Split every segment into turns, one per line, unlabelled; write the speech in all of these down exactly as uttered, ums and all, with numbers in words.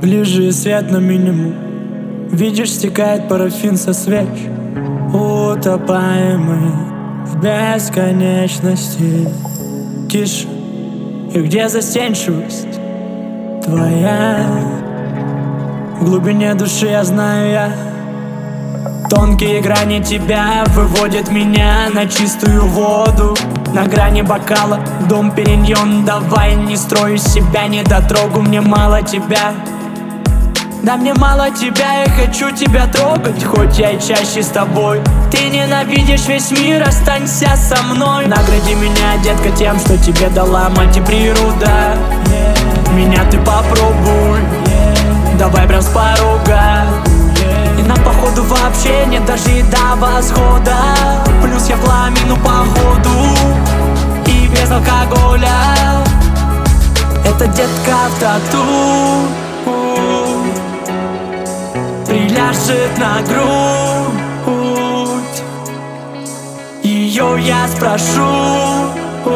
Ближе и свет на минимум. Видишь, стекает парафин со свеч. Утопаем мы в бесконечности. Тише, и где застенчивость твоя? В глубине души я знаю я. Тонкие грани тебя выводят меня на чистую воду. На грани бокала дом периньон. Давай не строю себя, не дотрогу, мне мало тебя. Да мне мало тебя, я хочу тебя трогать, хоть я и чаще с тобой. Ты ненавидишь весь мир, останься со мной. Награди меня, детка, тем, что тебе дала мать и природа. Меня ты попробуй, давай прям с порога. И нам походу вообще нет даже и до восхода. Плюс я пламену походу и без алкоголя. Это детка в тату приляжет на грудь. Ее я спрошу: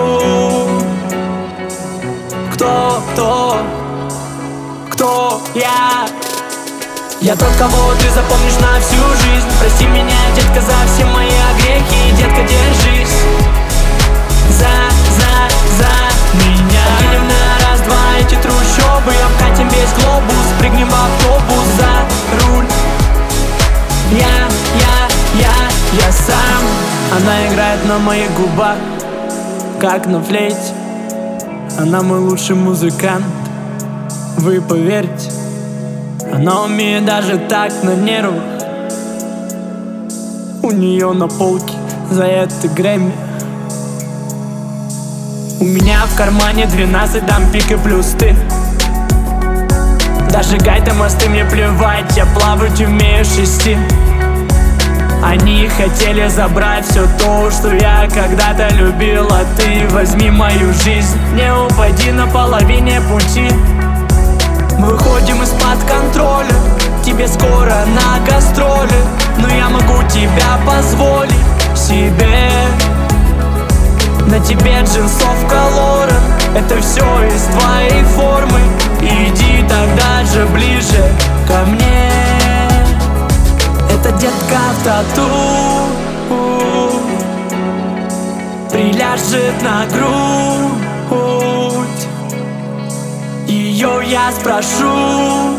Кто, кто, кто я? Я тот, кого ты запомнишь на всю жизнь. Прости меня, детка, за все мои огрехи. Детка, держись за, за, за меня. Покинем на раз-два эти трущобы, обкатим весь глобус, прыгнем в автобус за руль. Я, я, я, я сам. Она играет на моих губах, как на флейте. Она мой лучший музыкант, вы поверьте. Она умеет даже так на нервах. У нее на полке за это Грэмми. У меня в кармане двенадцать, дам пик и плюс ты. Дожигай ты мосты, мне плевать, я плавать умею шести. Они хотели забрать все то, что я когда-то любила. Ты возьми мою жизнь, не упади на половине пути. Мы выходим из-под контроля, тебе скоро на гастроли. Но я могу тебя позволить себе. На тебе джинсовка Лорен, это все из твоей формы. Иди тогда же ближе ко мне. Это детка в тату приляжет на грудь. Ее я спрошу: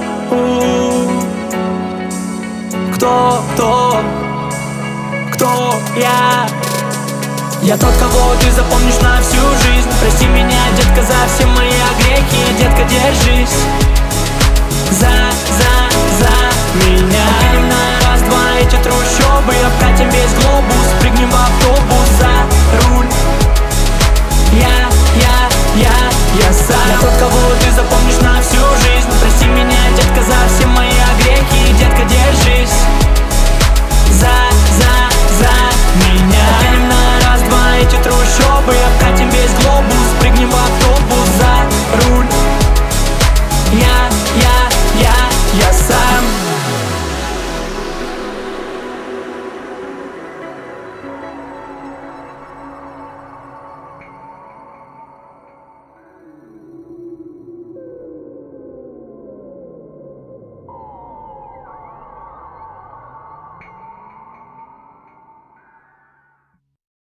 Кто, кто, кто я? Я тот, кого ты запомнишь на всю жизнь. Прости меня, детка, за все мои огрехи. Детка, держись за, за, за меня. Покинем на раз-два эти трущобы, обкатим весь глобус, прыгнем в автобус за руль. Я, я, я, я сам. Я тот, кого